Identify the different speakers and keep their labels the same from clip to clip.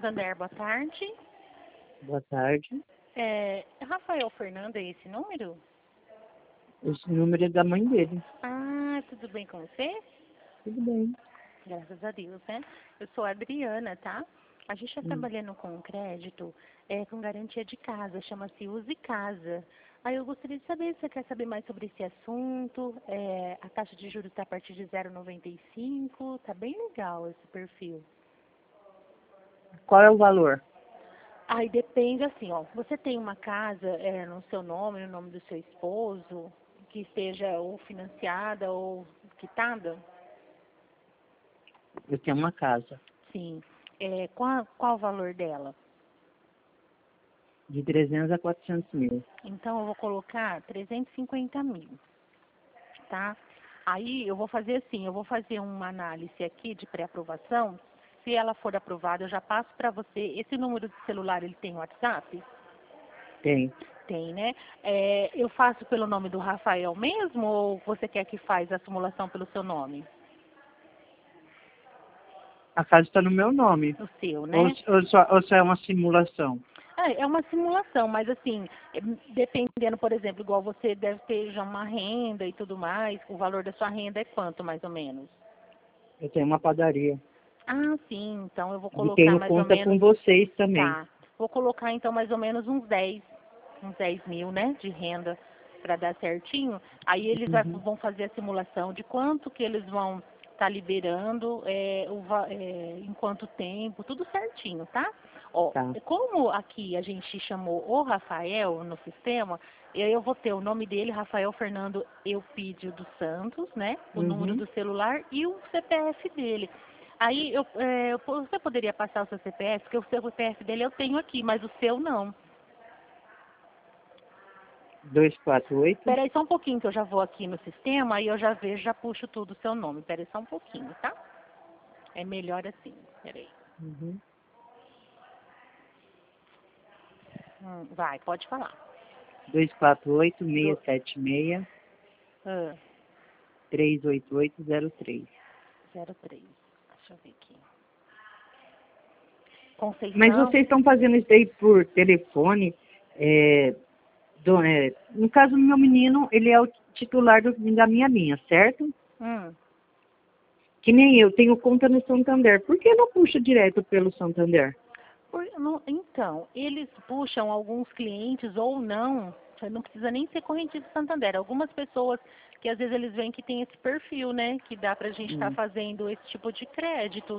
Speaker 1: Santander, boa tarde.
Speaker 2: Boa tarde.
Speaker 1: Rafael Fernando, é esse número?
Speaker 2: Esse número é da mãe dele.
Speaker 1: Ah, tudo bem com você?
Speaker 2: Tudo bem.
Speaker 1: Graças a Deus, né? Eu sou a Adriana, tá? A gente está trabalhando com crédito, com garantia de casa, chama-se Use Casa. Aí eu gostaria de saber se você quer saber mais sobre esse assunto. A taxa de juros está a partir de 0,95, tá bem legal esse perfil.
Speaker 2: Qual é o valor?
Speaker 1: Aí depende assim, ó, você tem uma casa no seu nome, no nome do seu esposo, que esteja ou financiada ou quitada?
Speaker 2: Eu tenho uma casa
Speaker 1: Sim. Qual o valor dela?
Speaker 2: de 300 a 400 mil.
Speaker 1: Então eu vou colocar 350 mil, tá? Aí eu vou fazer assim, eu vou fazer uma análise aqui de pré-aprovação. Se ela for aprovada, eu já passo para você. Esse número de celular, ele tem WhatsApp?
Speaker 2: Tem.
Speaker 1: Tem, né? Eu faço pelo nome do Rafael mesmo ou você quer que faz a simulação pelo seu nome?
Speaker 2: A casa está no meu nome.
Speaker 1: O seu,
Speaker 2: Ou,
Speaker 1: né?
Speaker 2: ou só é uma simulação?
Speaker 1: É uma simulação, mas assim, dependendo, por exemplo, igual você deve ter já uma renda e tudo mais, o valor da sua renda é quanto, mais ou menos?
Speaker 2: Eu tenho uma padaria.
Speaker 1: Ah, sim, então eu vou
Speaker 2: E
Speaker 1: colocar
Speaker 2: tenho
Speaker 1: mais ou
Speaker 2: conta com
Speaker 1: menos,
Speaker 2: vocês também.
Speaker 1: tá, vou colocar então mais ou menos uns 10 mil, né, de renda para dar certinho. Aí eles
Speaker 2: Uhum.
Speaker 1: vão fazer a simulação de quanto que eles vão estar liberando, em quanto tempo, tudo certinho, tá? Ó,
Speaker 2: Tá.
Speaker 1: como aqui a gente chamou o Rafael no sistema, eu vou ter o nome dele, Rafael Fernando Eupídio dos Santos, né? O número
Speaker 2: Uhum.
Speaker 1: do celular e o CPF dele. Aí você poderia passar o seu CPF, porque o seu CPF dele eu tenho aqui, mas o seu não.
Speaker 2: 248.
Speaker 1: Espera aí só um pouquinho que eu já vou aqui no sistema, aí eu já vejo, já puxo tudo o seu nome. Espera aí só um pouquinho, tá? É melhor assim. Espera aí.
Speaker 2: Uhum.
Speaker 1: Vai, pode falar.
Speaker 2: 248-676-38803.
Speaker 1: Ah, 03. Deixa eu ver aqui.
Speaker 2: Mas
Speaker 1: Conceição.
Speaker 2: vocês estão fazendo isso aí por telefone? No caso do meu menino, ele é o titular da minha linha, certo?
Speaker 1: Hum.
Speaker 2: Que nem eu, tenho conta no Santander. Por que não puxa direto pelo Santander?
Speaker 1: Então, eles puxam alguns clientes ou não, não precisa nem ser correntista Santander. Algumas pessoas que às vezes eles veem que tem esse perfil, né? Que dá pra gente estar fazendo esse tipo de crédito.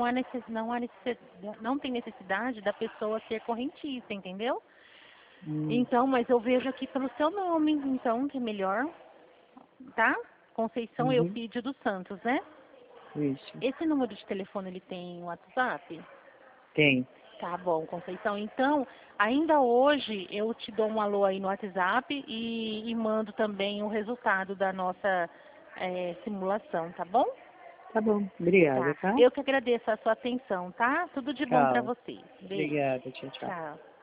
Speaker 1: Não tem necessidade da pessoa ser correntista, entendeu? Então, mas eu vejo aqui pelo seu nome, então, que é melhor, tá? Conceição
Speaker 2: Uhum.
Speaker 1: Eupídio dos Santos, né?
Speaker 2: Isso.
Speaker 1: Esse número de telefone ele tem WhatsApp?
Speaker 2: Tem.
Speaker 1: Tá bom, Conceição. Então, ainda hoje eu te dou um alô aí no WhatsApp e mando também o resultado da nossa simulação, tá bom?
Speaker 2: Tá bom. Obrigada,
Speaker 1: Tá.
Speaker 2: tá?
Speaker 1: Eu que agradeço a sua atenção, tá? Tudo de bom pra
Speaker 2: Tchau.
Speaker 1: você. Beijo.
Speaker 2: Obrigada. Tchau, tchau.
Speaker 1: Tchau.